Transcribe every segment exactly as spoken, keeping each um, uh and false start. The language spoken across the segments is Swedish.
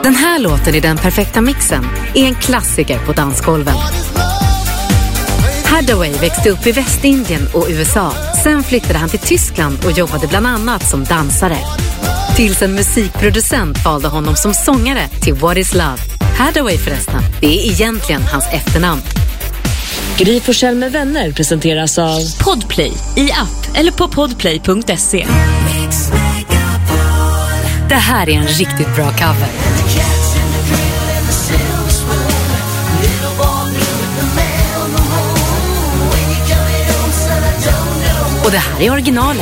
Den här låten i Den perfekta mixen är en klassiker på dansgolven. Hathaway växte upp i Västindien och U S A. Sen flyttade han till Tyskland och jobbade bland annat som dansare. Tills en musikproducent valde honom som sångare till What is Love. Hathaway förresten, det är egentligen hans efternamn. Gry Forssell med vänner presenteras av Podplay i app eller på podplay punkt se. Det här är en riktigt bra cover. Och det här är originalet.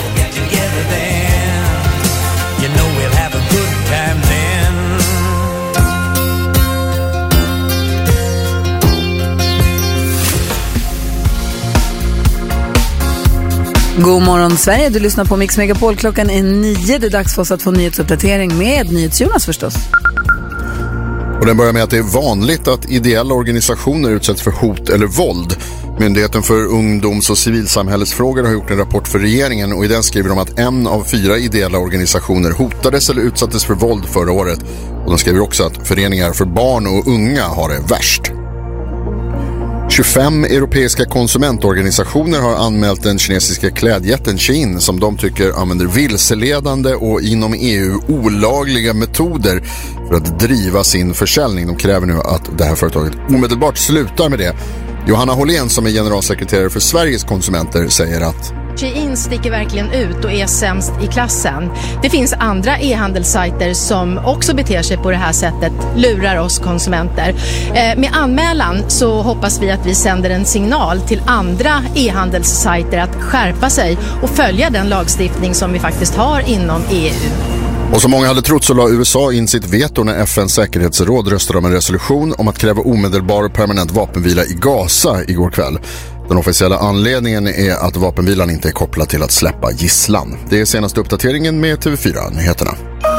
God morgon Sverige, du lyssnar på Mix Megapol. Klockan är nio, det är dags för oss att få nyhetsuppdatering med NyhetsJonas förstås. Och den börjar med att det är vanligt att ideella organisationer utsätts för hot eller våld. Myndigheten för ungdoms- och civilsamhällesfrågor har gjort en rapport för regeringen och i den skriver de att en av fyra ideella organisationer hotades eller utsattes för våld förra året. Och de skriver också att föreningar för barn och unga har det värst. tjugofem europeiska konsumentorganisationer har anmält den kinesiska klädjätten Shein som de tycker använder vilseledande och inom E U olagliga metoder för att driva sin försäljning. De kräver nu att det här företaget omedelbart slutar med det. Johanna Hållén som är generalsekreterare för Sveriges konsumenter säger att Shein sticker verkligen ut och är sämst i klassen. Det finns andra e-handelssajter som också beter sig på det här sättet, lurar oss konsumenter. Eh, med anmälan så hoppas vi att vi sänder en signal till andra e-handelssajter att skärpa sig och följa den lagstiftning som vi faktiskt har inom E U. Och som många hade trott så la U S A in sitt veto när F N:s säkerhetsråd röstade om en resolution om att kräva omedelbar och permanent vapenvila i Gaza igår kväll. Den officiella anledningen är att vapenvilan inte är kopplad till att släppa gisslan. Det är senaste uppdateringen med T V fyra-nyheterna.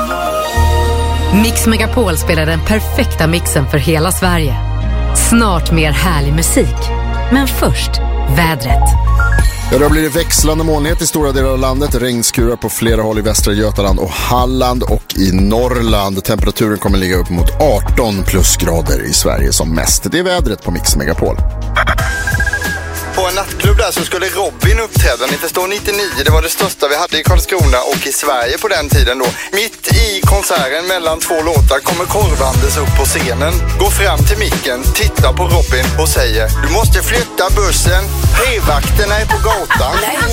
Mix Megapol spelar den perfekta mixen för hela Sverige. Snart mer härlig musik. Men först, vädret. Ja, det blir växlande molnighet i stora delar av landet. Regnskurar på flera håll i västra Götaland och Halland och i Norrland. Temperaturen kommer ligga upp mot arton plusgrader i Sverige som mest. Det är vädret på Mix Megapol. På en nattklubb där så skulle Robin uppträda. Ni förstår, nittionio, det var det största vi hade i Karlskrona och i Sverige på den tiden då. Mitt i konserten mellan två låtar kommer Korv-Anders upp på scenen, går fram till micken, tittar på Robin och säger: du måste flytta bussen, p-vakterna är på gatan.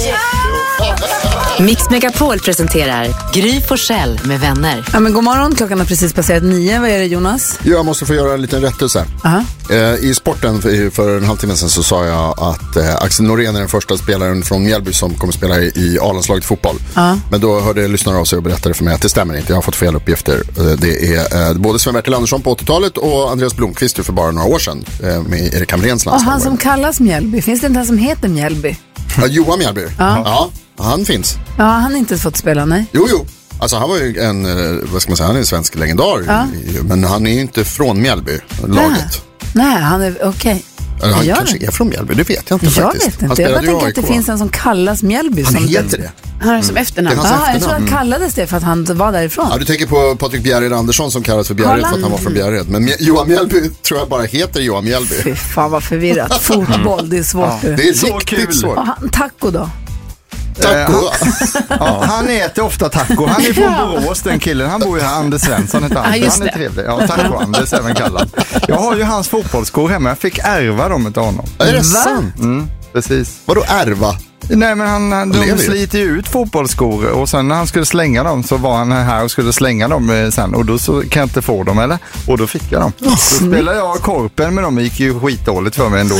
Mix Megapol presenterar Gry Forssell med vänner. Ja, men god morgon, klockan har precis passerat nio. Vad är det, Jonas? Jag måste få göra en liten rättelse. Aha. I sporten för en halvtimme sedan så sa jag att Axel Norén är den första spelaren från Mjällby som kommer spela i A-landslaget fotboll. Uh. Men då hörde lyssnare av sig och berättade för mig att det stämmer inte. Jag har fått fel uppgifter. Det är både Sven-Bertil Andersson på åttiotalet och Andreas Blomqvist för bara några år sedan med Erik Hamréns landslag. Och han som kallas Mjällby, finns det inte han som heter Mjällby? Ja, Johan Mjällby. Uh. Ja, han finns. Ja, han har inte fått spela, nej. Jo, jo. Alltså han var ju en, vad ska man säga, han är en svensk legendar. Uh. Men han är ju inte från Mjällby, laget. Nej, han är okej. Okay. Han jag kanske är från Mjällby, det vet jag inte jag faktiskt. Jag vet inte, jag bara tänker att det finns en som kallas Mjällby. Han som heter det. Han har det som efternamn. Ja, efternamn. Jag tror han kallades det för att han var därifrån. Ja, du tänker på Patrik Bjärred Andersson som kallas för Bjärred för att han var från Bjärred. Men Johan Mjällby tror jag bara heter Johan Mjällby. Fy fan vad förvirrat. Fotboll, det är svårt. Ja, det är så riktigt svårt. Han, taco då? Taco. Ja, han äter ofta taco. Han är från Borås, den killen. Han bor ju här, Anders Svensson heter han. Ja, han är trevlig. Ja, taco Anders även kallad. Jag har ju hans fotbollsskor hemma. Jag fick ärva dem av honom. Är det sant? Mm, precis. Vadå ärva? Nej, men han, de sliter ju ut fotbollsskor och sen när han skulle slänga dem så var han här och skulle slänga dem sen och då så kan jag inte få dem, eller? Och då fick jag dem. Oh, så spelade jag korpen med dem, gick ju skitdåligt för mig ändå.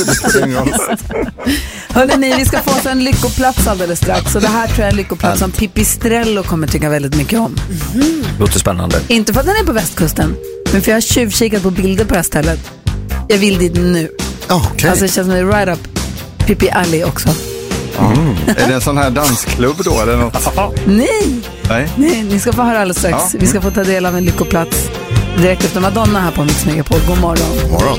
Hörrni, ni, vi ska få oss en lyckoplats alldeles strax och det här tror jag är en lyckoplats som Pipistrello kommer tycka väldigt mycket om. Mm. Låter spännande. Inte för att den är på västkusten, men för jag har tjuvkikat på bilder på det här stället. Jag vill dit nu. Okay. Alltså det känns som det är right up Pippi Alley också. Mm. Är det en sån här dansklubb då eller något? Nej. Nej. Nej, ni ska få höra alldeles strax. Ja. Vi ska få ta del av en lyckoplats direkt efter Madonna här på Mix Megapol. God morgon. God morgon.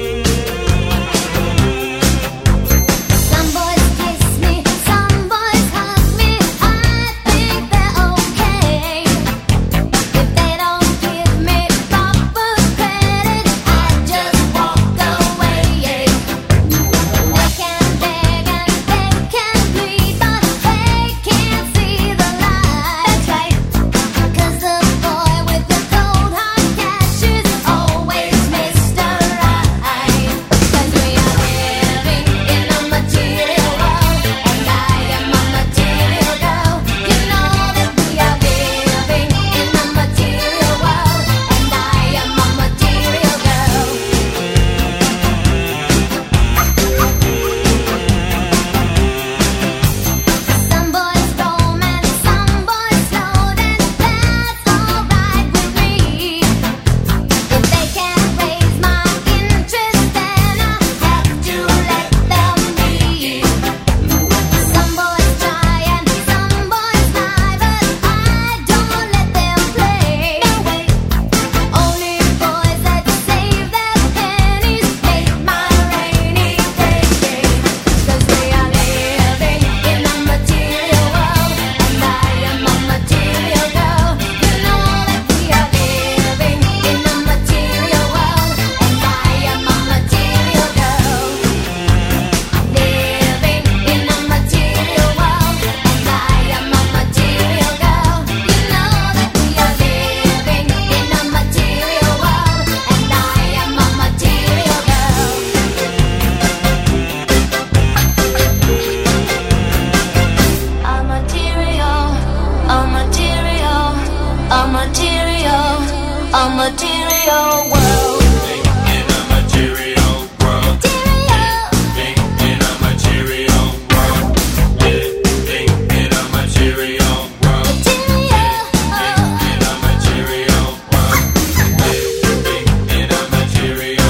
material, a material world. In a material world. Living in a material world. Living in a material world. Living in a material world. Living in a material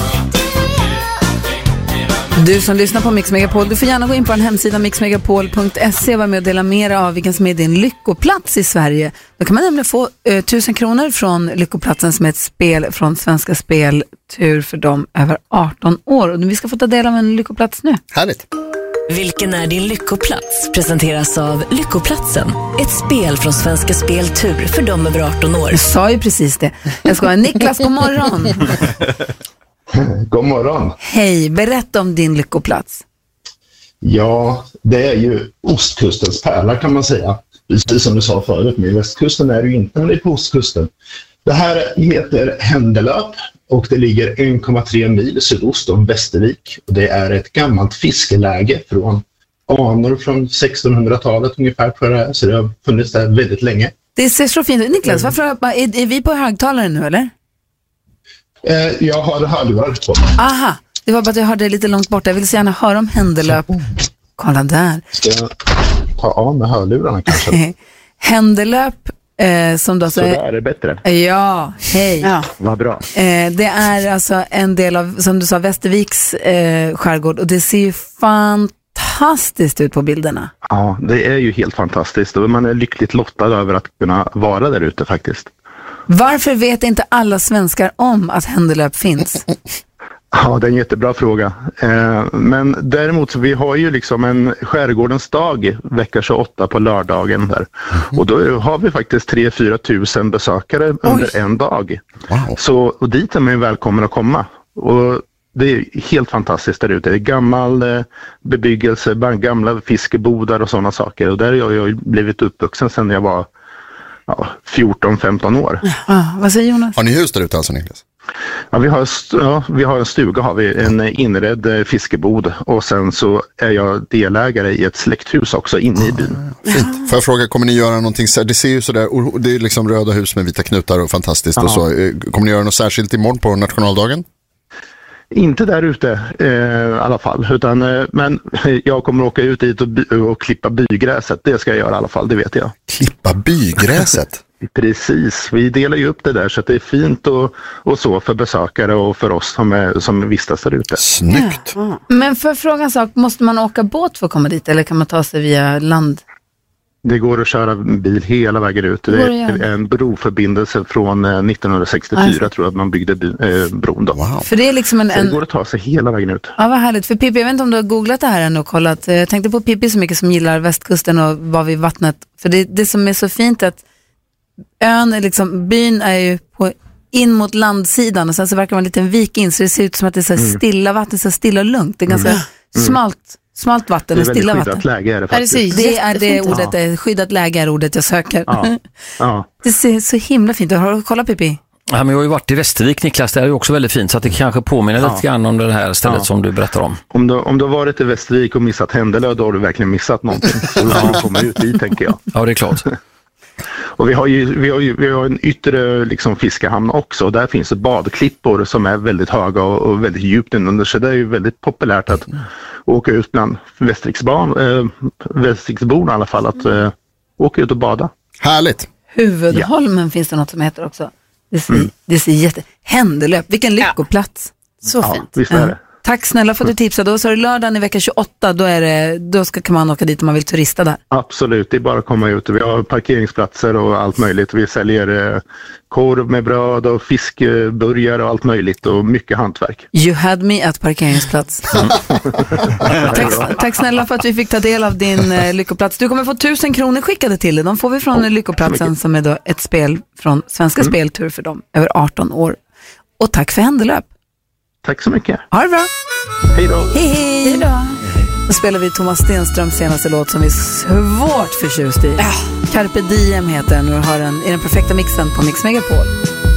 world. Du som lyssnar på Mix Megapol, du får gärna gå in på en hemsida mix megapol punkt se och vara med och dela mer av vilken som är din lyckoplats i Sverige. Då kan man nämligen få uh, tusen kronor från Lyckoplatsen som är ett spel från Svenska Spel Tur för dem över arton år. Och vi ska få ta del av en lyckoplats nu. Härligt. Vilken är din lyckoplats? Presenteras av Lyckoplatsen. Ett spel från Svenska Spel Tur för dem över arton år. Jag sa ju precis det. Jag ska ha Niklas, god morgon. God morgon. Hej, berätta om din lyckoplats. Ja, det är ju ostkustens pärla kan man säga. Precis som du sa förut, med västkusten är det ju inte, men det är på ostkusten. Det här heter Händelöp och det ligger en komma tre mil sydost om Västervik. Och det är ett gammalt fiskeläge från anor från sextonhundratalet ungefär, tror jag det är. Så det har funnits där väldigt länge. Det ser så fint ut. Niklas, varför är, är vi på högtalaren nu eller? Eh, jag har hörlurar på. Aha, det var bara att jag hörde det lite långt borta. Jag vill så gärna höra om Händelöp. Kolla där. Ska jag ta av med hörlurarna kanske? Händelöp, eh, som då så är... där är det bättre. Ja, hej. Ja. Vad bra. Eh, det är alltså en del av, som du sa, Västerviks eh, skärgård. Och det ser ju fantastiskt ut på bilderna. Ja, det är ju helt fantastiskt. Och man är lyckligt lottad över att kunna vara där ute faktiskt. Varför vet inte alla svenskar om att Händelöp finns? Ja, det är en jättebra fråga. Eh, men däremot så vi har ju liksom en skärgårdens dag vecka tjugoåtta på lördagen där. Mm. Och då har vi faktiskt tre till fyra tusen besökare Oj. under en dag. Wow. Så, och dit är man ju välkommen att komma. Och det är helt fantastiskt där ute. Det är gammal eh, bebyggelse, gamla fiskebodar och sådana saker. Och där har jag, jag blivit uppvuxen sedan jag var ja, fjorton femton år. Ah, vad säger Jonas? Har ni hus där ute alltså, Niklas? Ja, vi har, ja, vi har en stuga, har vi en inredd fiskebod och sen så är jag delägare i ett släkthus också inne i byn. Fint. Får jag fråga, kommer ni göra någonting, det ser ju sådär, det är liksom röda hus med vita knutar och fantastiskt ja. och så. Kommer ni göra något särskilt imorgon på nationaldagen? Inte där ute eh, i alla fall, utan, eh, men jag kommer åka ut dit och, by- och klippa bygräset, det ska jag göra i alla fall, det vet jag. Klippa bygräset? Precis, vi delar ju upp det där så att det är fint och, och så för besökare och för oss som, är, som vistas där ute. Snyggt! Ja. Men för frågan sak, måste man åka båt för att komma dit eller kan man ta sig via land? Det går att köra bil hela vägen ut. Det är en broförbindelse från nittonhundrasextiofyra alltså. tror jag att man byggde by, eh, bron då. Wow. För det är liksom en, en... det går att ta sig hela vägen ut. Ja, vad härligt. För Pippi, jag vet inte om du har googlat det här än och kollat. Jag tänkte på Pippi så mycket som gillar västkusten och var vid vattnet. För det, det som är så fint är att ön är liksom, byn är ju på, in mot landsidan och sen så verkar det vara en liten vik in så det ser ut som att det är så mm. stilla vatten, så stilla och lugnt. Det är ganska mm. smalt. Smalt vatten och stilla vatten. Det är läge är det faktiskt. Det, det är det ordet, ja. är, skyddat läge är ordet jag söker. Ja. Ja. Det ser så himla fint ut. Har du kollat Pippi? Ja, men jag har ju varit i Västervik, Niklas, det är ju också väldigt fint så att det kanske påminner ja. lite grann om det här stället ja. som du berättar om. Om du, om du har varit i Västervik och missat Händelöp, då har du verkligen missat någonting. Så du kommer ut dit, tänker jag. Ja, det är klart. Och vi har ju, vi har ju vi har en yttre liksom fiskehamn också och där finns det badklippor som är väldigt höga och, och väldigt djupt under, så det är ju väldigt populärt att åka ut bland Västerviksbarn, äh, Västerviksborna i alla fall, att äh, åka ut och bada. Härligt! Huvudholmen ja. finns det något som heter också. Det ser, mm. det ser jätte... Händelöp, vilken lyckoplats. Så ja, fint. Visst är det. Tack snälla för att du tipsade. Då så är det lördagen i vecka tjugoåtta, då, är det, då ska, kan man åka dit om man vill turista där. Absolut, det är bara att komma ut. Vi har parkeringsplatser och allt möjligt. Vi säljer eh, korv med bröd och fiskburgare och allt möjligt och mycket hantverk. You had me at parkeringsplats. tack, tack snälla för att vi fick ta del av din eh, lyckoplats. Du kommer få tusen kronor skickade till dig. De får vi från oh, lyckoplatsen som är då ett spel från Svenska mm. Speltur för dem över arton år. Och tack för Händelöp. Tack så mycket. Ha det bra. Hej då. Hej, hej. Hej då. Då spelar vi Thomas Stenströms senaste låt som vi är svårt förtjust i. Ja. Carpe Diem heter den och har den i den perfekta mixen på Mix Megapol.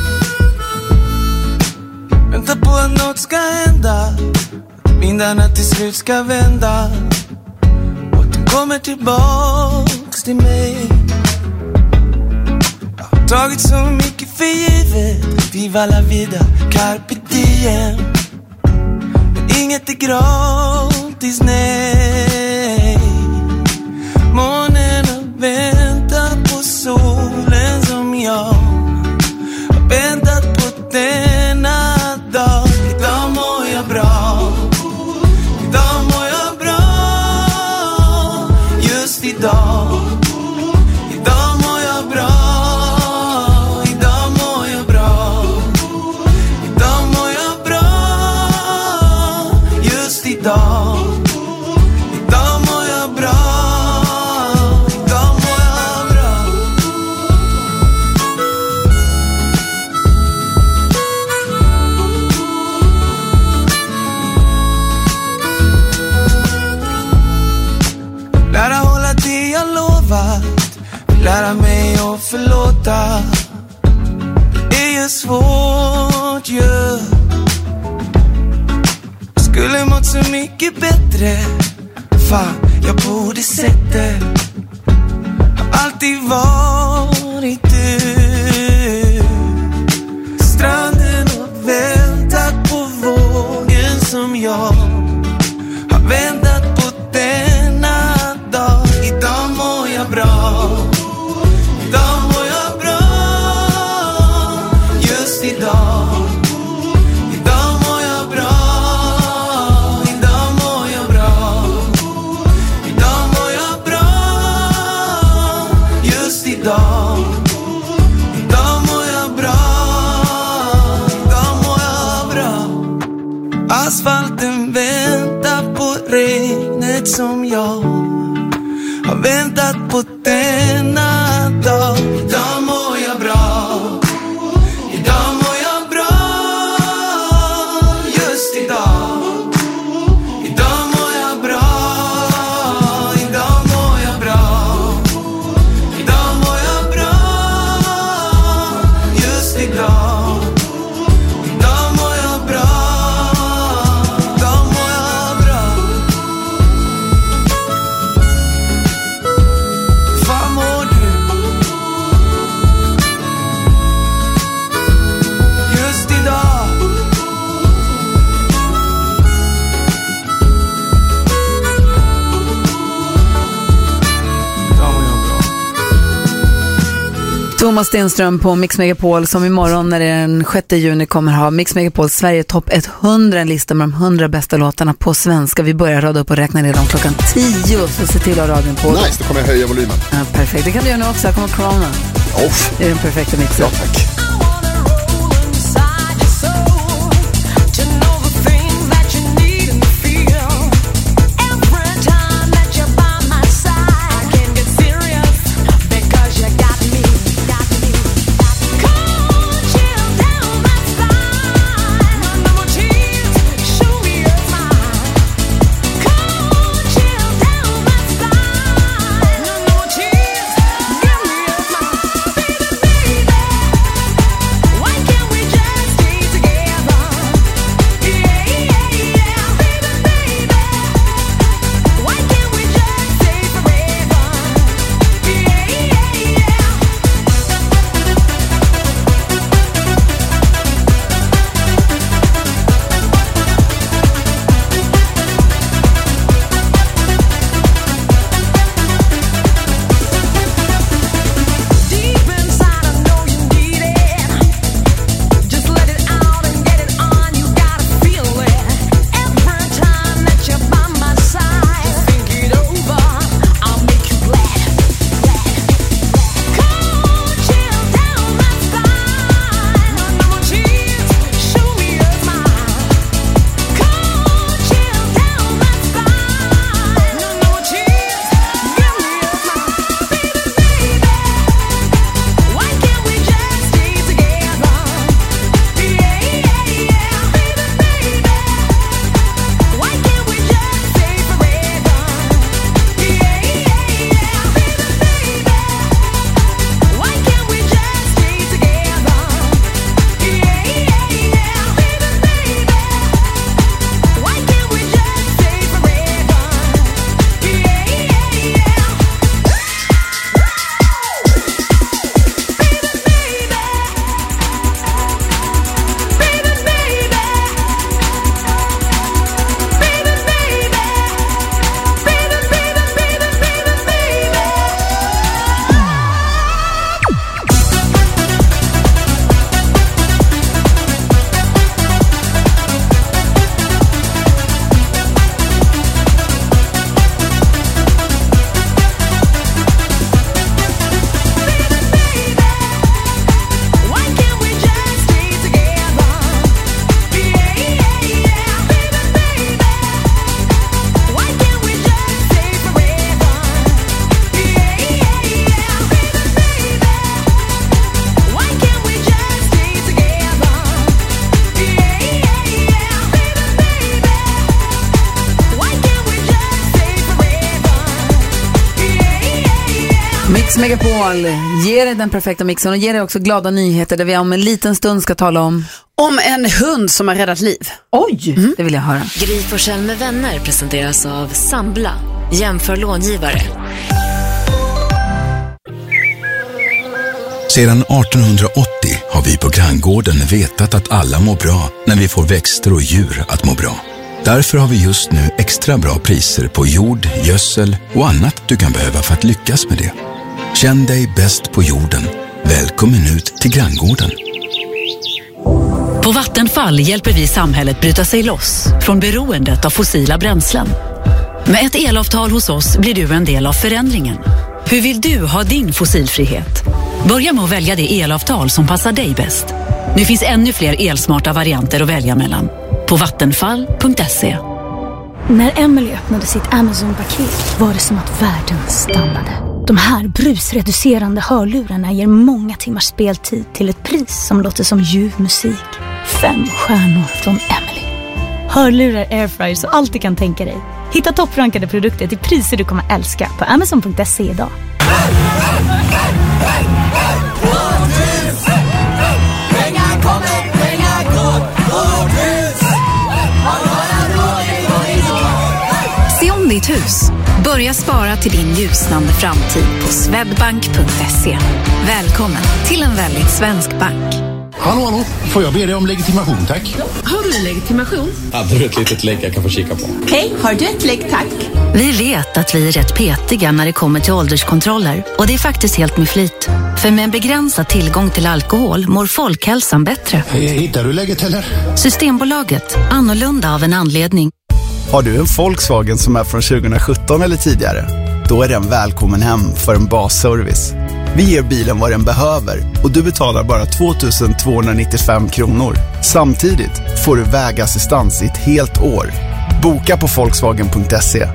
Vänta på att något ska hända. Vindarna till slut ska vända. Och den kommer tillbaks till mig. Tagit så mycket för givet. Viva la vida, carpe diem. Men inget är gratis, nej. Månen har väntat på solen som jag har väntat på denna dag. Idag mår jag bra. Idag mår jag bra. Just idag. Idag mår jag bra. Idag mår jag bra. Idag mår jag bra. Just idag. Idag mår jag bra. Idag mår jag bra. Lära hålla det jag lovat. Lära mig att förlåta. Det är ju svårt ju. Yeah. Skulle mått så mycket bättre. Fan, jag borde sett det. Har alltid varit du. Stranden har väntat på vågen som jag har väntat på denna dag. Idag mår jag bra. Idag mår jag bra. Just idag. Idag mår jag bra. Idag mår jag bra. Idag mår jag bra. Just idag. Idag mår jag bra. Idag mår jag bra. Asfalten väntar på regnet som jag har väntat på denna dag. Idag mår jag bra. Idag mår jag bra. Just idag. Idag mår jag bra. Idag mår jag bra. Idag mår jag bra. Just idag. Idag mår jag bra. Idag mår jag bra. Fan mår du? Just idag. Idag mår jag bra. Thomas Stenström på Mix Megapol som imorgon när det är den sjätte juni kommer ha Mix Megapol Sverige topp hundra, en lista med de hundra bästa låtarna på svenska. Vi börjar rada upp och räkna ner dem klockan tio, så se till att ha radion på. Nice, då kommer jag höja volymen. Ja, perfekt, det kan du göra nu också. Här kommer Corona. Off. Det är den perfekta mixen. Ja, tack. Mix Megapol ger dig den perfekta mixen och ger dig också glada nyheter där vi om en liten stund ska tala om Om en hund som har räddat liv. Oj, mm. det vill jag höra. Gry Forssell med vänner presenteras av Sambla. Jämför långivare. Sedan artonhundraåttio har vi på Granngården vetat att alla mår bra när vi får växter och djur att må bra. Därför har vi just nu extra bra priser på jord, gödsel och annat du kan behöva för att lyckas med det. Känn dig bäst på jorden. Välkommen ut till Granngården. På Vattenfall hjälper vi samhället bryta sig loss från beroendet av fossila bränslen. Med ett elavtal hos oss blir du en del av förändringen. Hur vill du ha din fossilfrihet? Börja med att välja det elavtal som passar dig bäst. Nu finns ännu fler elsmarta varianter att välja mellan. På vattenfall punkt se. När Emily öppnade sitt Amazon-paket var det som att världen stannade. De här brusreducerande hörlurarna ger många timmars speltid till ett pris som låter som ljuv musik. Fem stjärnor från Emily. Hörlurar, airfryer och allt du kan tänka dig. Hitta topprankade produkter till priser du kommer älska på amazon punkt se idag. Se om ditt hus. Börja spara till din ljusnande framtid på swedbank punkt se. Välkommen till en väldigt svensk bank. Hallå, hallå. Får jag be dig om legitimation, tack? Har du en legitimation? Hade du ett litet lägg jag kan få kika på? Hej, har du ett lägg, tack? Vi vet att vi är rätt petiga när det kommer till ålderskontroller. Och det är faktiskt helt med flit. För med en begränsad tillgång till alkohol mår folkhälsan bättre. Hittar du lägget eller? Systembolaget. Annorlunda av en anledning. Har du en Volkswagen som är från tjugohundrasjutton eller tidigare? Då är den välkommen hem för en basservice. Vi ger bilen vad den behöver och du betalar bara två tusen tvåhundranittiofem kronor. Samtidigt får du vägassistans i ett helt år. Boka på volkswagen punkt se.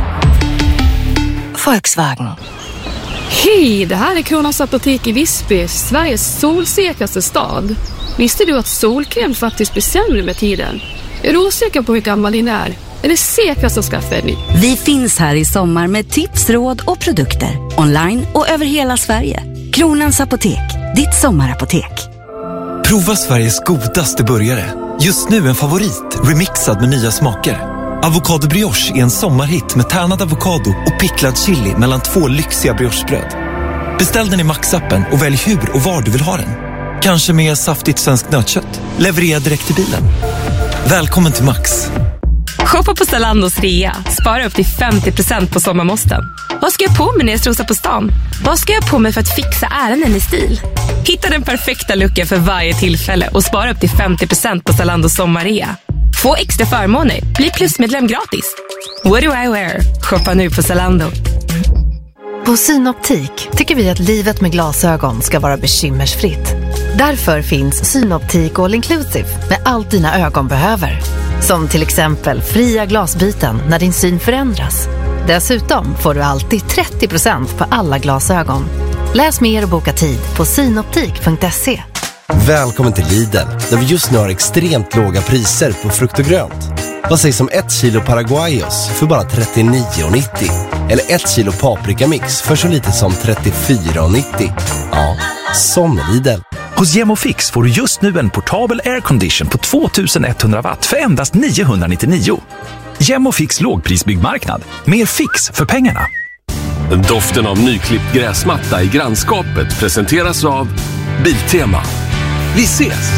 Volkswagen. Hej, det här är Kronans apotek i Visby, Sveriges solsäkraste stad. Visste du att solkräm faktiskt blir sämre med tiden? Är du osäker på hur gammal din är? Är det säkrast att skaffa en ny? Vi finns här i sommar med tips, råd och produkter. Online och över hela Sverige. Kronans apotek, ditt sommarapotek. Prova Sveriges godaste burgare. Just nu en favorit, remixad med nya smaker. Avocado brioche är en sommarhit med tärnad avokado och picklad chili mellan två lyxiga briochebröd. Beställ den i Max-appen och välj hur och var du vill ha den. Kanske med saftigt svenskt nötkött. Leverera direkt till bilen. Välkommen till Max. Shoppa på Zalandos rea. Spara upp till femtio procent på sommarmåsten. Vad ska jag på mig när jag strosar på stan? Vad ska jag på mig för att fixa ärenden i stil? Hitta den perfekta looken för varje tillfälle och spara upp till femtio procent på Zalandos sommarrea. Få extra förmåner. Bli plusmedlem gratis. What do I wear? Shoppa nu på Zalando. På Synoptik tycker vi att livet med glasögon ska vara bekymmersfritt. Därför finns Synoptik All Inclusive med allt dina ögon behöver. Som till exempel fria glasbyten när din syn förändras. Dessutom får du alltid trettio procent på alla glasögon. Läs mer och boka tid på synoptik punkt se. Välkommen till Lidl, där vi just nu har extremt låga priser på frukt och grönt. Vad sägs om ett kilo Paraguayos för bara trettionio nittio? Eller ett kilo paprikamix för så lite som trettiofyra nittio? Ja, som Lidl. Hos Gemofix får du just nu en portabel aircondition på tvåtusen etthundra watt för endast niohundranittionio. Gemofix lågprisbyggmarknad. Mer fix för pengarna. Doften av nyklippt gräsmatta i grannskapet presenteras av Biltema. Vi ses!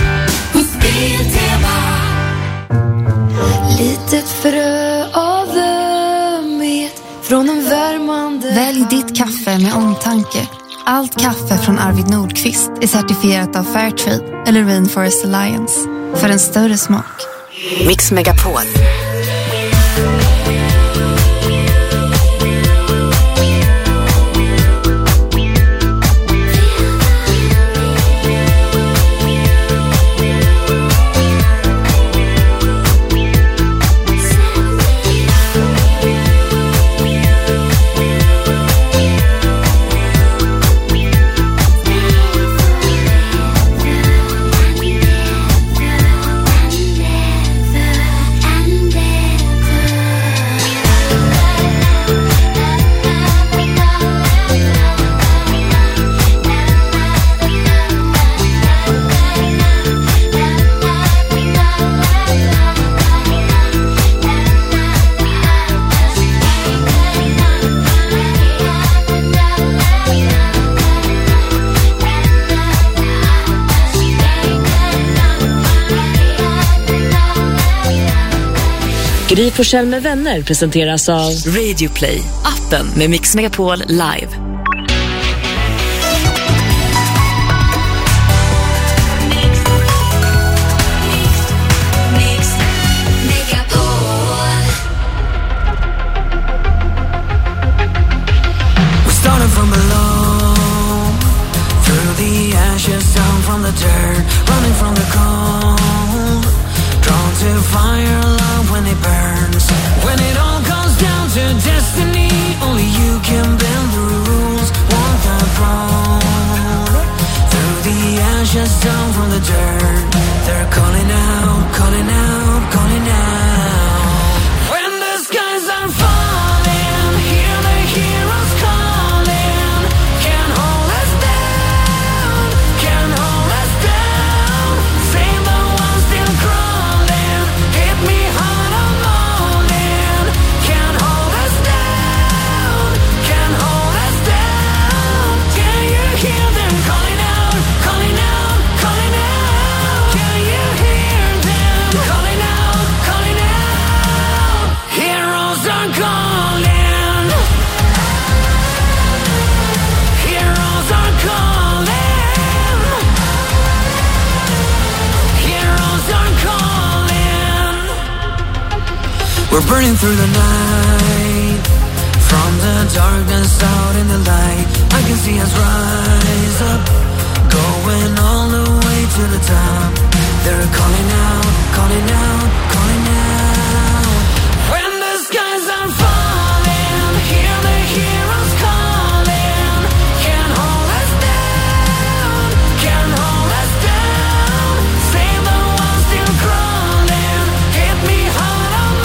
Litet frö av ömhet från en värmande. Välj ditt kaffe med omtanke. Allt kaffe från Arvid Nordqvist är certifierat av Fairtrade eller Rainforest Alliance. För en större smak. Mix Megapol. And Gry Forssell med vänner presenteras av Radio Play, appen med Mix Megapol Live. Starting from below, through the ashes, down from the dirt, running from the cold, drawn to fire, love when it burns. When it all comes down to destiny, only you can bend the rules, walk the road. Through the ashes, down from the dirt, they're calling out, calling out, calling out. When the skies are falling, hear the heroes call. We're burning through the night, from the darkness out in the light. I can see us rise up, going all the way to the top. They're calling out, calling out, calling out. When the skies are falling, hear the heroes calling. Can't hold us down, can't hold us down. Save the ones still crawling, hit me hard.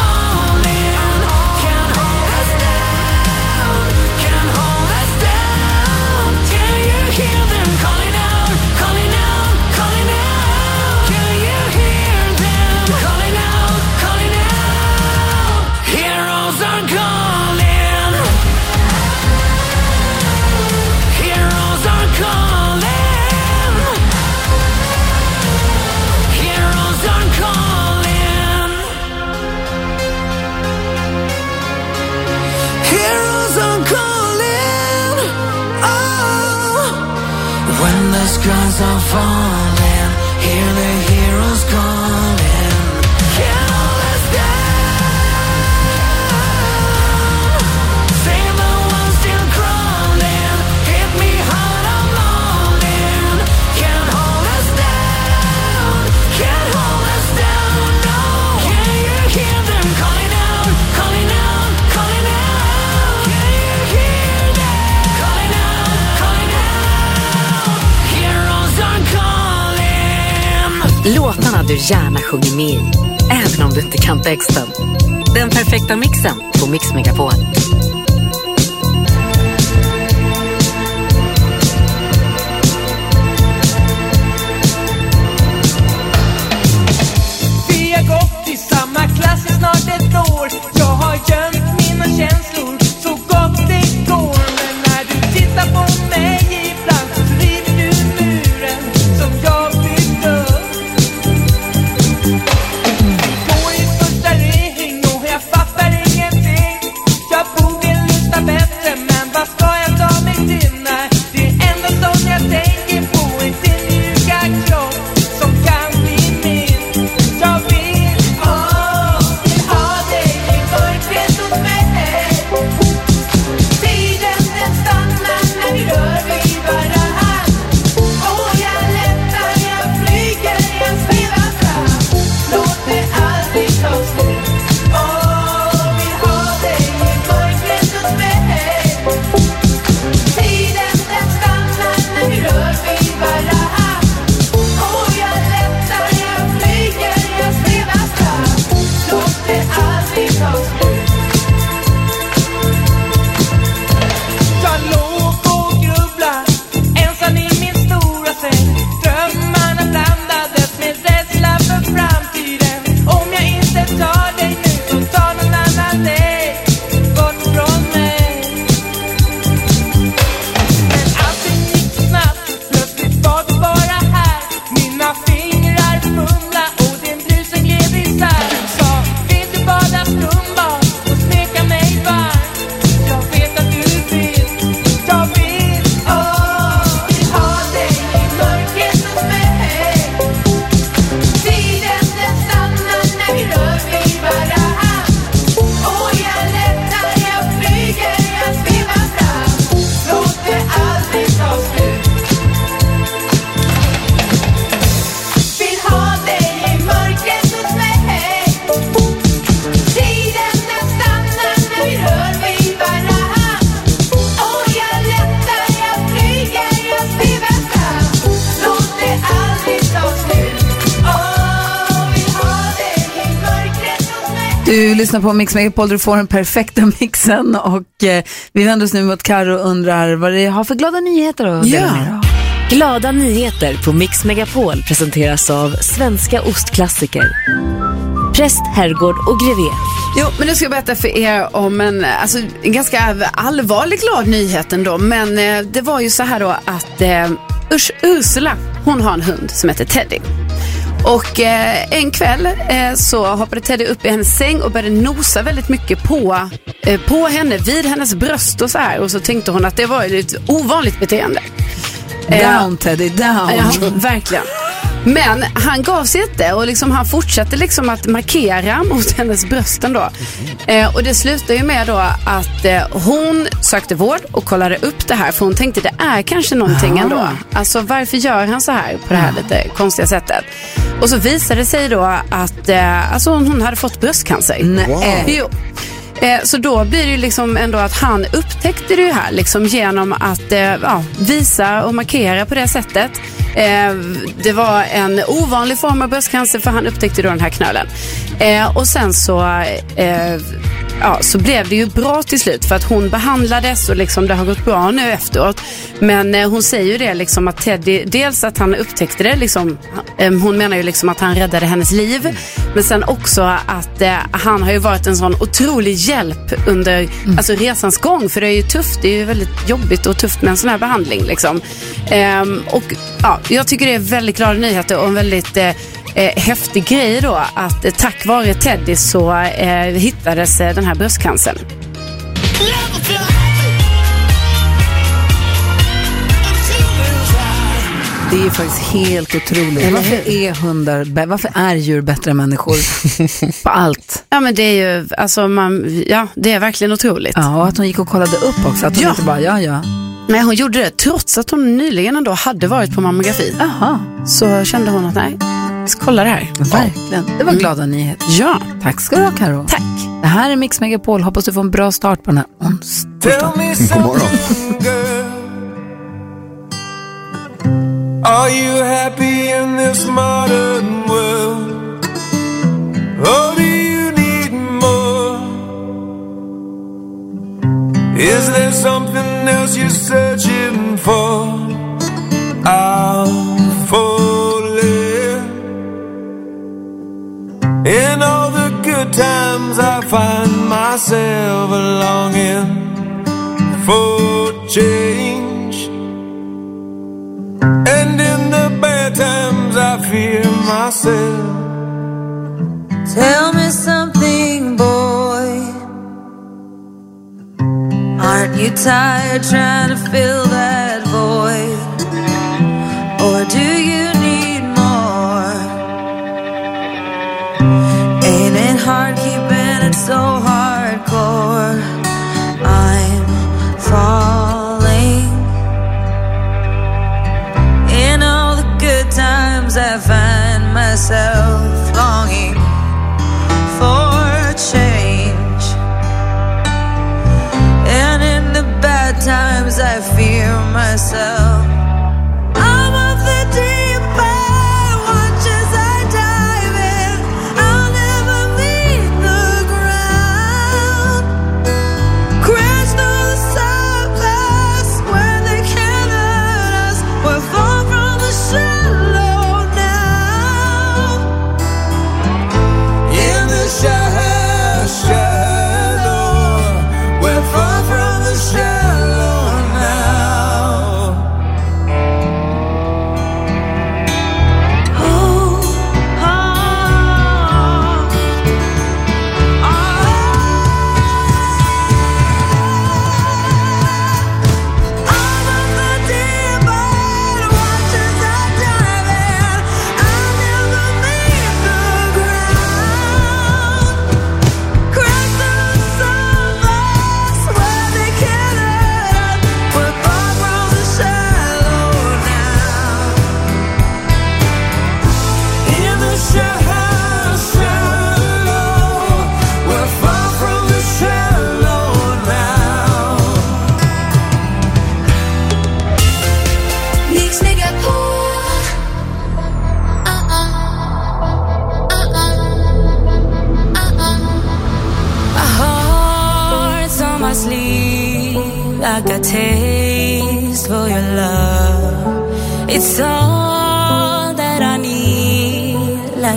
Skies are falling, hear the heroes calling. Can't hold us down, save the ones still crawling. Hit me hard, I'm all in. Can't hold us down, can't hold us down, no. Can you hear them calling out, calling out, calling out? Can you hear them calling out, calling out? Låtarna du gärna sjunger med i, även om du inte kan texten. Den perfekta mixen på Mix Megapol. Vi har gått i samma klass i snart ett år. Jag har gömt mina känslor så gott det går. Men när du tittar på mig ibland så river du muren som jag byggt upp. Vi går i första ring och jag fattar ingenting. Jag borde Du lyssnar på Mix Megapol, du får den perfekta mixen och eh, vi vänder oss nu mot Karo och undrar vad det har för glada nyheter att dela med dig. Glada nyheter på Mix Megapol presenteras av Svenska ostklassiker. Präst, herrgård och grevé. Jo, men nu ska jag berätta för er om en, alltså, en ganska allvarlig glad nyhet ändå. Men eh, det var ju så här då att eh, Urs, Ursula, hon har en hund som heter Teddy. Och eh, en kväll eh, så hoppade Teddy upp i hennes säng och började nosa väldigt mycket på, eh, på henne, vid hennes bröst och så här. Och så tänkte hon att det var ett ovanligt beteende. Down eh, Teddy, down. Ja, verkligen. Men han gav sig inte och liksom han fortsatte liksom att markera mot hennes brösten då. Eh, och det slutade ju med då att eh, hon sökte vård och kollade upp det här. För hon tänkte det är kanske någonting Aha. ändå. Alltså varför gör han så här på det här lite konstiga sättet? Och så visade det sig då att eh, alltså hon hade fått bröstcancer. Nej. Wow. Jo. Så då blir det ju liksom ändå att han upptäckte det ju här liksom genom att eh, ja, visa och markera på det sättet. Eh, det var en ovanlig form av bröstcancer för han upptäckte då den här knölen. Eh, och sen så, eh, ja, så blev det ju bra till slut för att hon behandlades och liksom det har gått bra nu efteråt. Men eh, hon säger ju det liksom att Teddy, dels att han upptäckte det liksom, eh, hon menar ju liksom att han räddade hennes liv. Men sen också att eh, han har ju varit en sån otrolig hjälp under mm. alltså resans gång. För det är ju tufft, det är ju väldigt jobbigt och tufft med en sån här behandling liksom. Eh, och ja, jag tycker det är väldigt glada nyheter och en väldigt eh, eh, häftig grej då att eh, tack vare Teddy så eh, hittades eh, den här bröstcancern. Det är ju faktiskt helt otroligt. Varför är hundar, varför är djur bättre än människor på allt? Ja, men det är ju, alltså man, ja, det är verkligen otroligt. Ja, och att hon gick och kollade upp också, att hon ja. inte bara, ja, ja. Nej, hon gjorde det trots att hon nyligen ändå hade varit på mammografi. Aha. Så kände hon att nej, jag ska kolla det här. Verkligen, det var glada mm. nyheter. Ja. Tack ska du ha, Karo. Tack. Det här är Mix Megapol, hoppas du får en bra start på den här onsdagen. God morgon. Are you happy in this modern world? Or do you need more? Is there something else you're searching for? I'm falling. In all the good times I find myself longing for change. And in the bad times I fear myself. Tell me something, boy. Aren't you tired trying to fill that void? Or do you need more? Ain't it hard keeping it so hardcore? I'm falling. In all the good times I find myself longing for change. And in the bad times I fear myself. I'm of the deep end, watch as I dive in. I'll never meet the ground. Crash through the surface where they can't hurt us. We're far from the shallow now.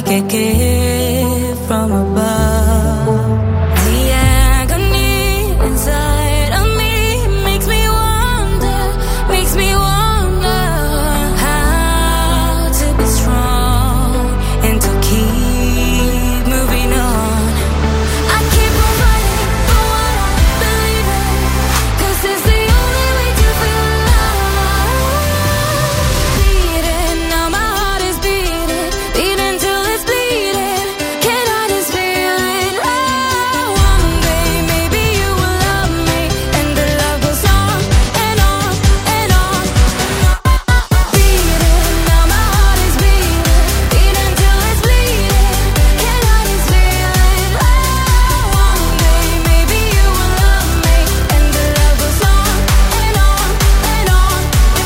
like a gift from above. The agony inside of me makes me wonder, makes me wonder how to be strong and to keep moving on. I keep on fighting for what I believe in, 'cause it's the only way to feel alive. Beating, now my heart is beating, beating till it's bleeding. Can I just feel it? Oh, one day maybe you will love me, and the love goes on and on and on. Beating, now my heart is beating, beating till it's bleeding. Can I just feel it? Oh, one day maybe you will love me, and the love goes on and on and on.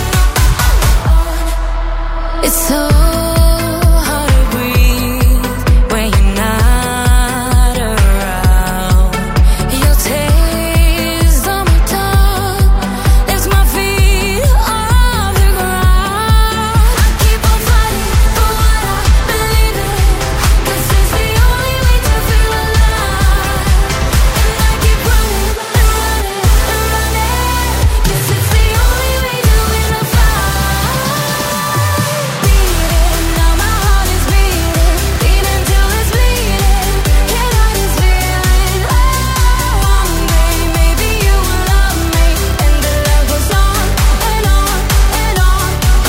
It's so hard to breathe when you're not around. Your taste on my tongue lifts my feet off the ground. I keep on fighting for what I believe in, 'cause it's the only way to feel alive. And I keep running and running and running, 'cause it's the only way to win a fight. Beating, now my heart is beating, beating till it's bleeding. Can I just feel it? Oh, one day maybe you will love me, and the love goes on and on and on.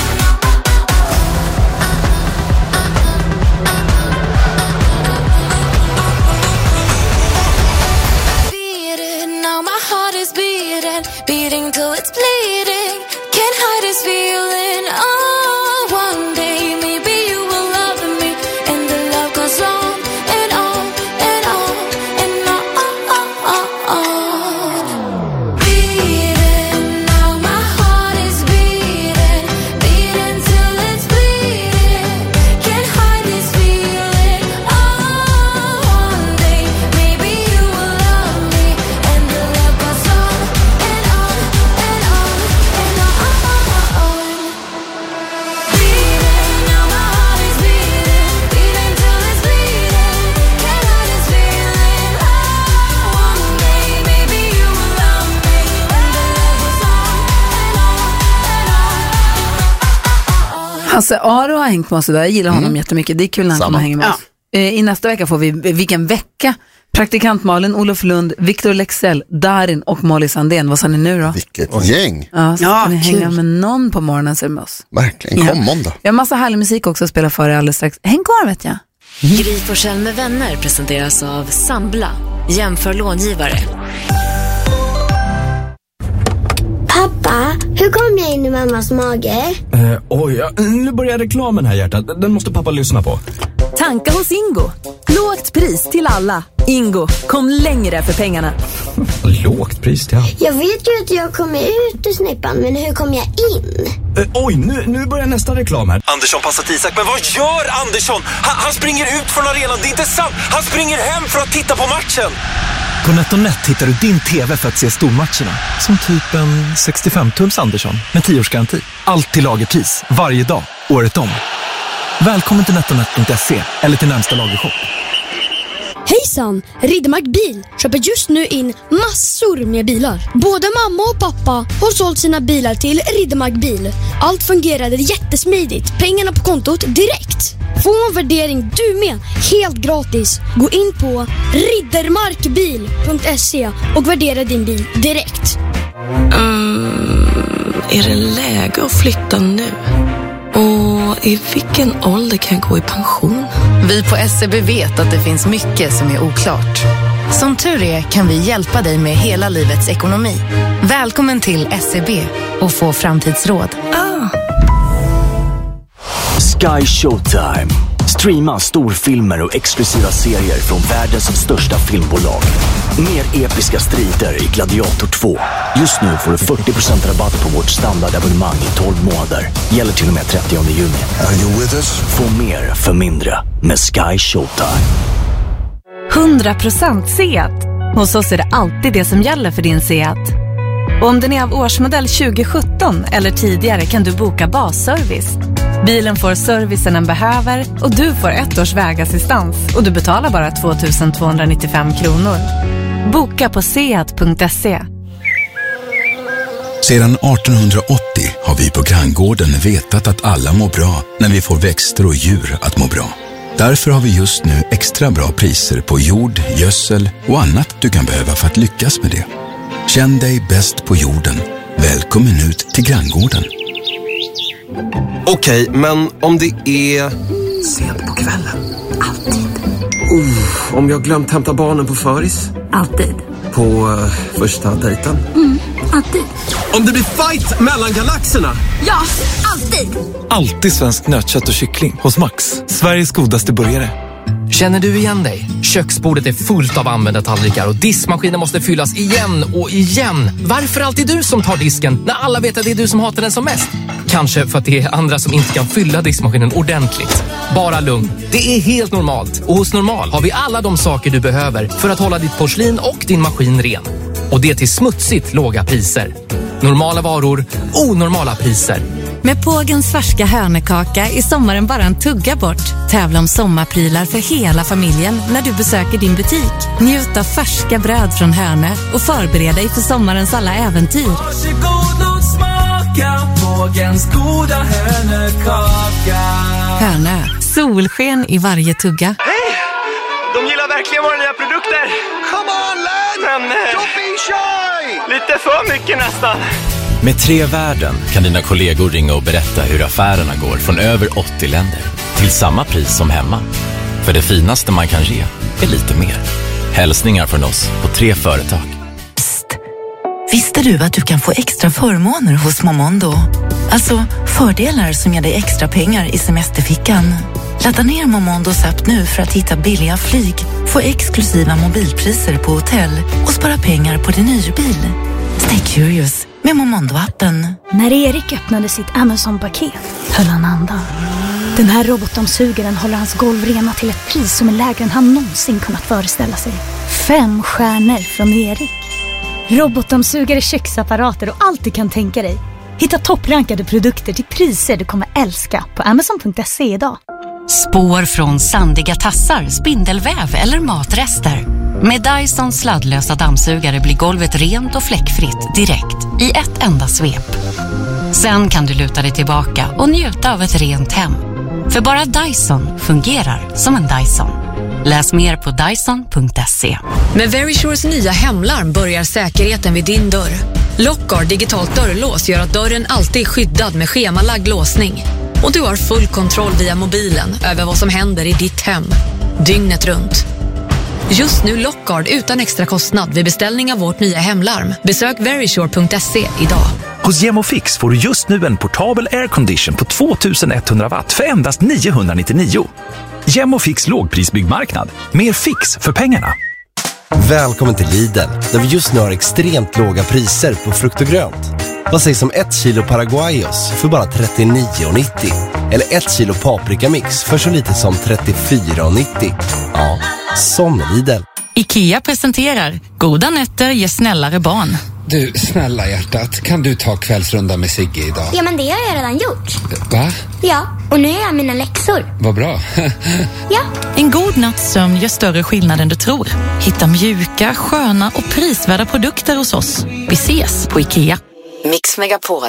Beating, now my heart is beating, beating till it's bleeding. Can't hide this feeling. Oh, one day maybe you will love me, and the love goes on and on and on and on. Beating, now my heart is beating, beating till it's bleeding. Can't hide this feeling. Oh, one day maybe you will love me, and the love goes on and on and on and on. Beating, now my heart is beating, beating till it's bleeding. Can't hide this feeling. Oh, one day maybe you will love me, and the love goes on and on. Hasse Aro har hängt med oss idag. Jag gillar honom jättemycket. Det är kul när han Samma. kommer och hänger med Ja. oss. Eh, I nästa vecka får vi Vilken vecka. Praktikant Malin, Olof Lund, Victor Lexell, Darin och Molly Sandén. Vad sa ni nu då? Vilket gäng. Ja, så Ja, ska ni kul. hänga med någon på morgonen så är det med oss. Verkligen, kom måndag. Vi har massa härlig musik också att spela för er alldeles strax. Häng kvar vet jag. Gry Forssell med vänner presenteras av Sambla. Jämför långivare. Pappa, hur kom jag in i mammas mage? Eh, oj, ja, nu börjar reklamen här hjärtat. Den måste pappa lyssna på. Tanka hos Ingo. Lågt pris till alla. Ingo, kom längre för pengarna. Lågt pris till allt. Jag vet ju att jag kommer ut ur snippan, men hur kom jag in? Eh, oj, nu, nu börjar nästa reklam här. Andersson passar till Isak, men vad gör Andersson? Han, han springer ut från arenan, det är inte sant. Han springer hem för att titta på matchen. På NetOnNet hittar du din tv för att se stormatcherna. Som typ en sextiofem-tums Andersson med tio-årsgaranti. Allt till lagerpris, varje dag, året om. Välkommen till netonet punkt se eller till närmsta lagershop. Hejsan! Riddermark Bil köper just nu in massor med bilar. Både mamma och pappa har sålt sina bilar till Riddermark Bil. Allt fungerade jättesmidigt. Pengarna på kontot direkt. Få en värdering du med, helt gratis. Gå in på riddermarkbil punkt se och värdera din bil direkt. Um, är det läge att flytta nu? Och i vilken ålder kan jag gå i pension? Vi på S C B vet att det finns mycket som är oklart. Som tur är kan vi hjälpa dig med hela livets ekonomi. Välkommen till S C B och få framtidsråd. Ah. Sky Showtime. Streama storfilmer och exklusiva serier från världens största filmbolag. Mer episka strider i Gladiator två. Just nu får du fyrtio procent rabatt på vårt standardabonnemang i tolv månader. Gäller till och med trettionde juni. Are you with us? Få mer för mindre med Sky Showtime. hundra procent Seat. Hos oss är det alltid det som gäller för din Seat. Och om den är av årsmodell tjugo sjutton eller tidigare kan du boka basservice. Bilen får servicen den behöver och du får ett års vägassistans och du betalar bara två tusen tvåhundranittiofem kronor. Boka på seat punkt se. Sedan artonhundraåttio har vi på Granngården vetat att alla mår bra när vi får växter och djur att må bra. Därför har vi just nu extra bra priser på jord, gödsel och annat du kan behöva för att lyckas med det. Känn dig bäst på jorden. Välkommen ut till Granngården. Okej, men om det är sent på kvällen. Alltid. Uh, om jag glömt hämta barnen på föris. Alltid. På uh, första dejten. Mm, alltid. Om det blir fight mellan galaxerna. Ja, alltid. Alltid svensk nötkött och kyckling hos Max. Sveriges godaste burgare. Känner du igen dig? Köksbordet är fullt av använda tallrikar och diskmaskinen måste fyllas igen och igen. Varför alltid du som tar disken när alla vet att det är du som hatar den som mest? Kanske för att det är andra som inte kan fylla diskmaskinen ordentligt. Bara lugn. Det är helt normalt. Och hos Normal har vi alla de saker du behöver för att hålla ditt porslin och din maskin ren. Och det till smutsigt låga priser. Normala varor, onormala priser. Med Pågens färska hörnekaka är sommaren bara en tugga bort. Tävla om sommarprylar för hela familjen när du besöker din butik. Njut av färska bröd från Hörne och förbered dig för sommarens alla äventyr. Varsågod, låt smaka Pågens goda hörnekaka. Hörne, solsken i varje tugga. Hej! De gillar verkligen våra nya produkter. Come on, lad! Men, don't be shy! Lite för mycket nästan. Med Tre Värden kan dina kollegor ringa och berätta hur affärerna går från över åttio länder till samma pris som hemma. För det finaste man kan ge är lite mer. Hälsningar från oss på Tre Företag. Psst! Visste du att du kan få extra förmåner hos Momondo? Alltså fördelar som ger dig extra pengar i semesterfickan. Ladda ner Momondos app nu för att hitta billiga flyg, få exklusiva mobilpriser på hotell och spara pengar på din hyrbil. Stay curious med Momondo-appen. När Erik öppnade sitt Amazon-paket höll han andan. Den här robotdammsugaren håller hans golv rena till ett pris som är lägre än han någonsin kunnat föreställa sig. Fem stjärnor från Erik. Robotdammsugare, köksapparater och allt du kan tänka dig. Hitta topprankade produkter till priser du kommer älska på amazon punkt se idag. Spår från sandiga tassar, spindelväv eller matrester. Med Dyson sladdlösa dammsugare blir golvet rent och fläckfritt direkt i ett enda svep. Sen kan du luta dig tillbaka och njuta av ett rent hem. För bara Dyson fungerar som en Dyson. Läs mer på dyson punkt se. Med Verisures nya hemlarm börjar säkerheten vid din dörr. Lockguard digitalt dörrlås gör att dörren alltid är skyddad med schemalagd låsning. Och du har full kontroll via mobilen över vad som händer i ditt hem. Dygnet runt. Just nu Lockguard utan extra kostnad vid beställning av vårt nya hemlarm. Besök verisure punkt se idag. Hos Gemofix får du just nu en portabel aircondition på tvåtusen etthundra watt för endast niohundranittionio. Gemofix lågprisbyggmarknad. Mer fix för pengarna. Välkommen till Lidl, där vi just nu har extremt låga priser på frukt och grönt. Vad sägs om ett kilo Paraguayos för bara trettionio nittio? Eller ett kilo paprikamix för så lite som trettiofyra nittio? Ja, som Lidl. IKEA presenterar Goda nätter ger snällare barn. Du, snälla hjärtat, kan du ta kvällsrunda med Sigge idag? Ja, men det har jag redan gjort. Va? Ja, och nu är jag mina läxor. Vad bra. Ja. En god natts sömn gör större skillnad än du tror. Hitta mjuka, sköna och prisvärda produkter hos oss. Vi ses på IKEA. Mix Megapol.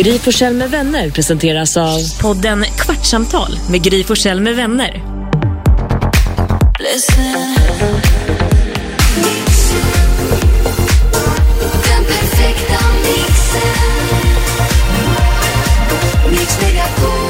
Gry Forssell med vänner presenteras av podden Kvartsamtal med Gry Forssell med vänner. Listen. Den perfekta mixen. Mix Megapol.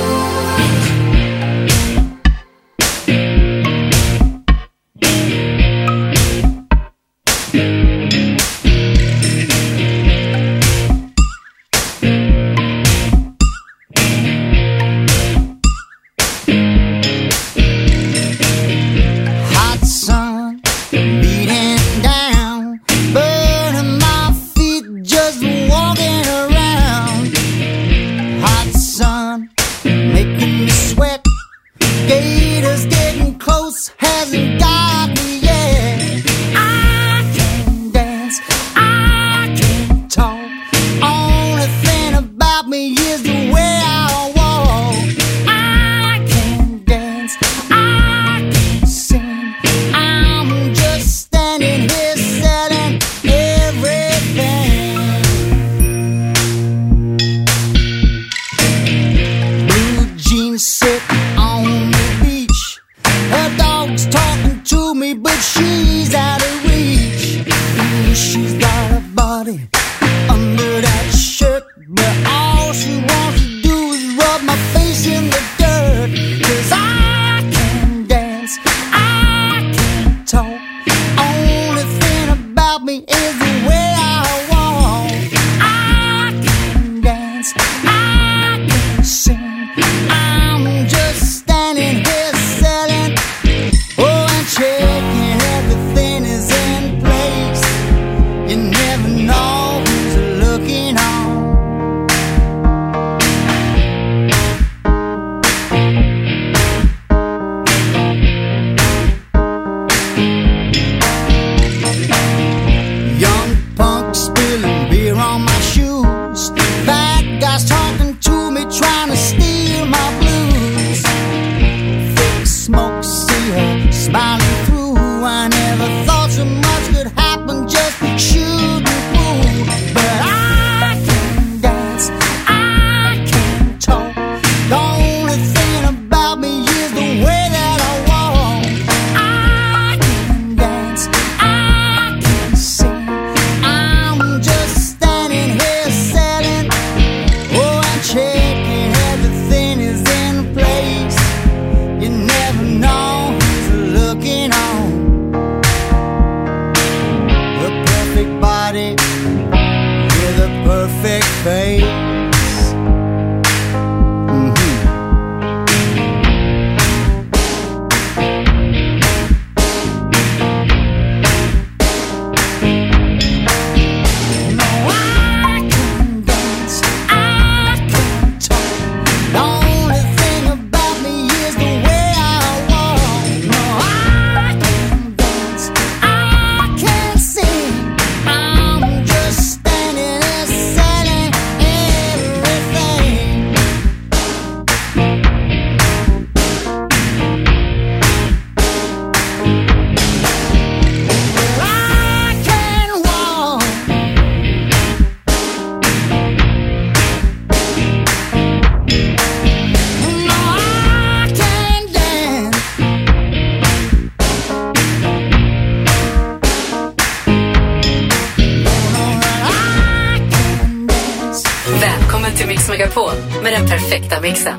Med den perfekta mixen.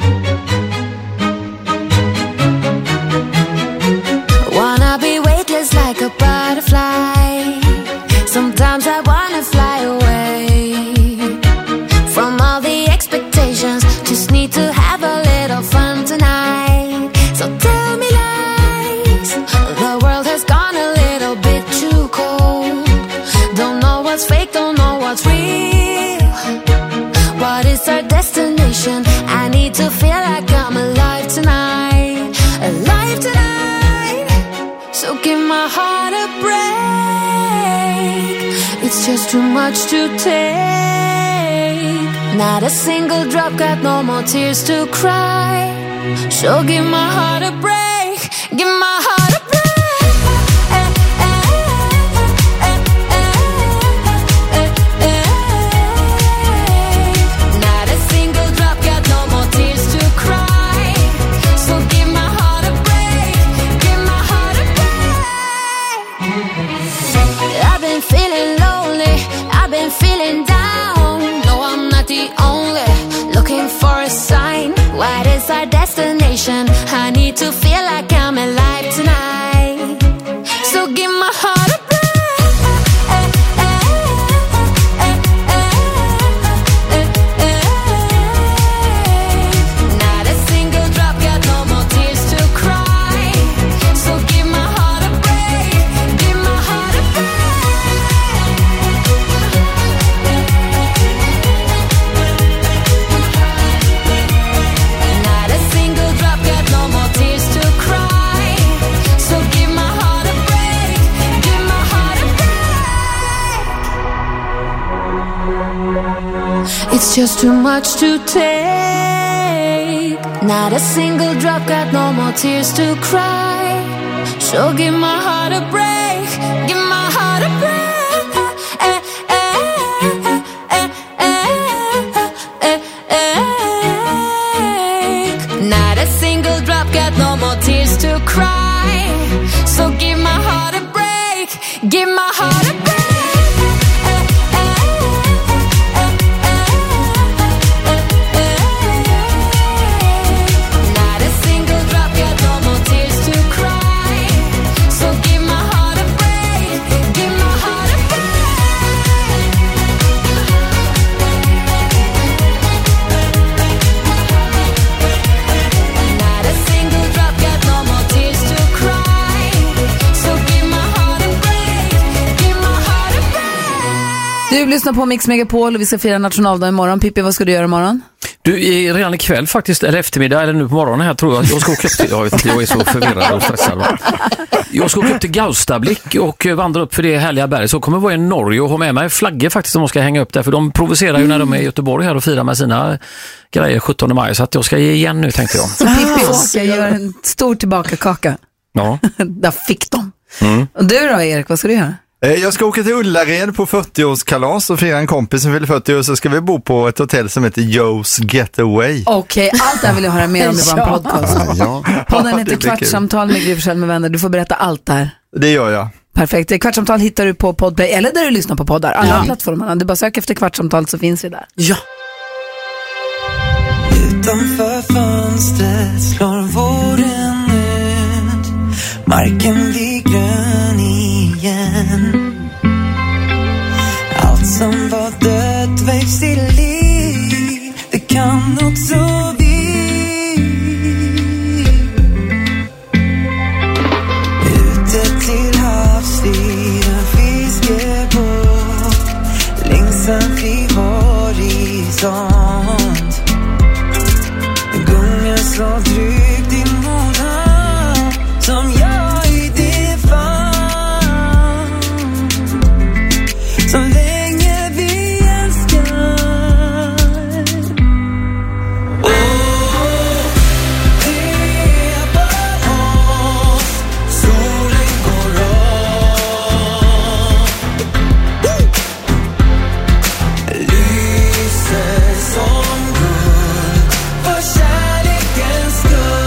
Wanna be weightless like a butterfly. Sometimes I wanna fly away from all the expectations. Just need to have a little fun tonight. So tell me lies. The world has gone a little bit too cold. Don't know what's fake, don't know what's real. What is our destination? I need to feel like I'm alive tonight. Alive tonight. So give my heart a break. It's just too much to take. Not a single drop, got no more tears to cry. So give my heart a break. Give my heart a break. is our destination. I need to feel like I'm alive tonight. So give my heart a break. Not a single drop, got no more tears to cry. So give my heart a break. Give my heart a Not a single drop, got no more tears to cry. So give my heart a break. Give my heart a break. It's just too much to take. Not a single drop, got no more tears to cry. So give my heart a break. Give my heart a break. Not a single drop, got no more tears to cry. So give my heart a break. Give my heart a break. Not a single drop, got no more tears to cry. So give my heart a break. Give my heart a Not a single drop, got no more tears to cry. So give my heart a break. Give my heart a break. Du lyssnar på Mix Megapol och vi ska fira nationaldag imorgon. Pippi, vad ska du göra imorgon? Du, redan ikväll faktiskt, eller eftermiddag, eller nu på morgonen här tror jag. Jag ska åka upp till, jag vet inte, jag är så förvirrad och stressad. Va? Jag ska åka upp till Gaustablick och vandra upp för det härliga berget. Så kommer jag vara i Norge och ha med mig flaggor faktiskt som de ska hänga upp där. För de provocerar ju när de är i Göteborg här och firar med sina grejer sjuttonde maj. Så att jag ska ge igen nu, tänkte jag. Så Pippi ska göra en stor tillbakakaka. Ja. Där fick de. Mm. Och du då, Erik, vad ska du göra? Jag ska åka till Ullared på fyrtioårskalas och fira en kompis som fyller fyrtio, och så ska vi bo på ett hotell som heter Joe's Getaway. Okej, okay, allt det här vill jag höra mer om i vår podcast. Ja. Podden heter Kvartsamtal med Gry Forssell med vänner. Du får berätta allt där. Det gör jag. Perfekt. Kvartsamtal hittar du på Podplay eller där du lyssnar på poddar. Alla ja. plattformarna. Du bara sök efter Kvartsamtal så finns vi där. Ja. Utanför fönstret slår våren ut. Marken blir grön igen. Allt som var dött väcks till liv. Det kan också vi. Ute till havs vid en fiskebåt. Längsan vid horisont. Gungar så drygt i månaden som jag i det fall. Så länge vi älskar. Åh, det är bara oss. Solen går av. Lyser som guld. För kärlekens skull.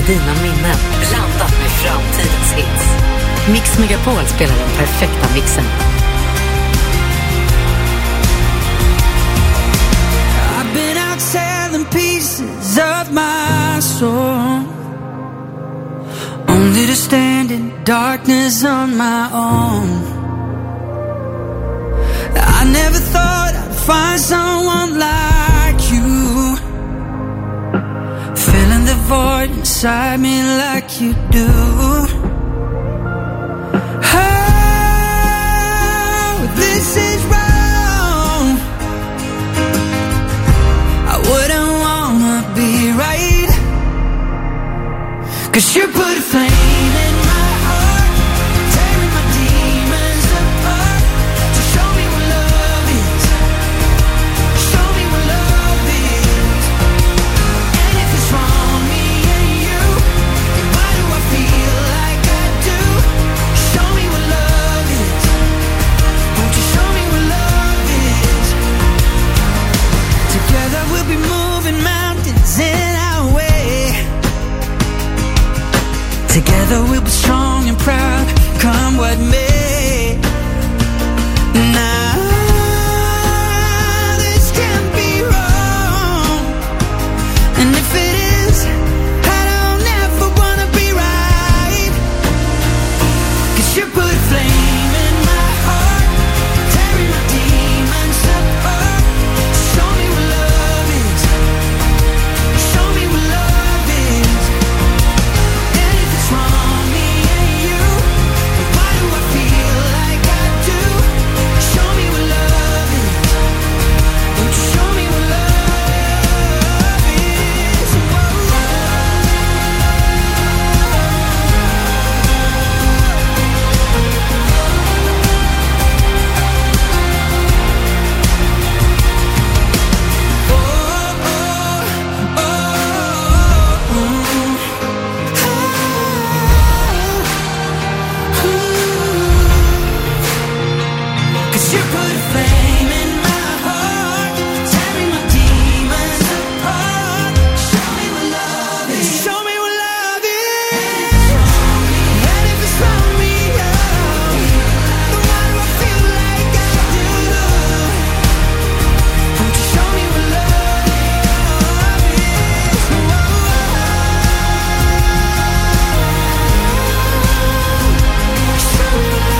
dina minnen blandat med framtidens hits. Mix Megapol spelar den perfekta mixen. I've been out selling pieces of my soul, only to stand in darkness on my own. I never thought I'd find someone like you, filling the void inside me like you do. Oh, this is wrong. I wouldn't wanna be right, 'cause you put a flame in my heart, tearing my demons apart. So show me what love is, show me what love is. And if it's wrong, me and you, why do I feel like I do? Show me what love is, won't you show me what love is? Together we'll be moving mountains in our way. Together we'll be strong and proud, come what may. Now this can't be wrong, and if it is, I don't ever wanna be right. 'Cause you put a flame in my heart, tearing my demons apart. Show me what love is, show me what love is. And if it's wrong, me and you, why do I feel like I do? Show me what love is, won't you show me what love is? Whoa. Cause you put a flame in my heart, tearing my demons apart. Show me what love is, show me what love is. And if it's wrong, me, oh, then why do I feel like I do? Won't you show me what love is? Show me what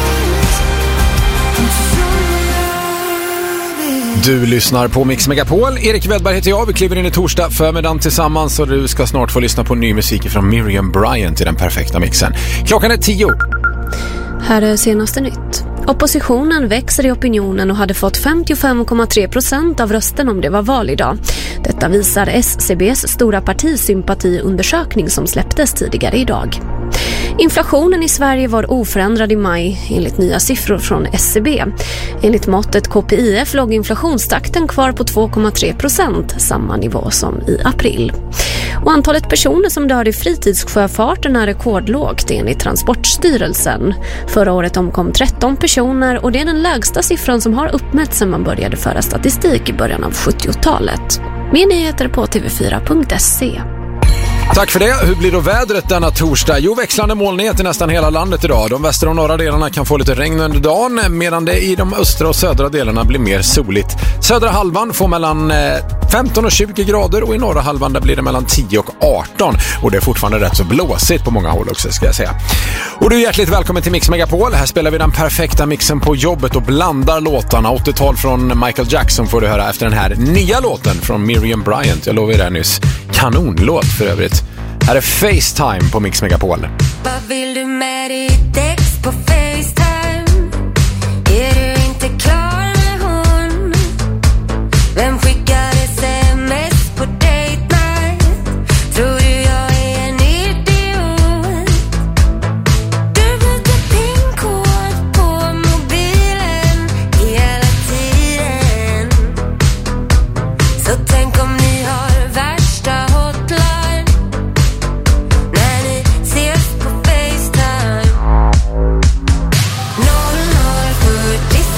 Du lyssnar på Mix Megapol. Erik Wedberg heter jag. Vi kliver in i torsdag förmiddagen tillsammans och du ska snart få lyssna på ny musik från Miriam Bryant i den perfekta mixen. Klockan är tio. Här är senaste nytt. Oppositionen växer i opinionen och hade fått femtiofem komma tre procent av rösten om det var val idag. Detta visar S C B:s stora partisympatiundersökning som släpptes tidigare idag. Inflationen i Sverige var oförändrad i maj enligt nya siffror från S C B. Enligt måttet K P I F låg inflationstakten kvar på två komma tre procent, samma nivå som i april. Och antalet personer som dör i fritidssjöfarten är rekordlågt enligt Transportstyrelsen. Förra året omkom tretton personer och det är den lägsta siffran som har uppmätts sedan man började föra statistik i början av sjuttiotalet. Mer nyheter på t v fyra punkt se. Tack för det. Hur blir då vädret denna torsdag? Jo, växlande molnighet i nästan hela landet idag. De västra och norra delarna kan få lite regn under dagen, medan det i de östra och södra delarna blir mer soligt. Södra halvan får mellan femton och tjugo grader och i norra halvan där blir det mellan tio och arton. Och det är fortfarande rätt så blåsigt på många håll också, ska jag säga. Och du är hjärtligt välkommen till Mix Megapol. Här spelar vi den perfekta mixen på jobbet och blandar låtarna. åttiotal från Michael Jackson får du höra efter den här nya låten från Miriam Bryant. Jag lovar det nyss. Kanonlåt för övrigt. Här är FaceTime på Mix Megapol. Vad vill du med ditt ex på FaceTime? Är du inte klar med hon? Vem skickar sms på date night? Tror du jag är en idiot? Du byter pinkod på mobilen hela tiden. Så tänk om ni har värsta hotline när ni ses på FaceTime. noll noll sjuttiosex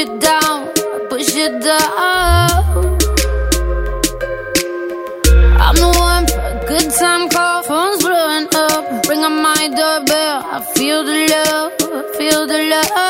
it down, push it down. I'm the one for a good time call, phone's blowing up. Ring on my doorbell, I feel the love, feel the love.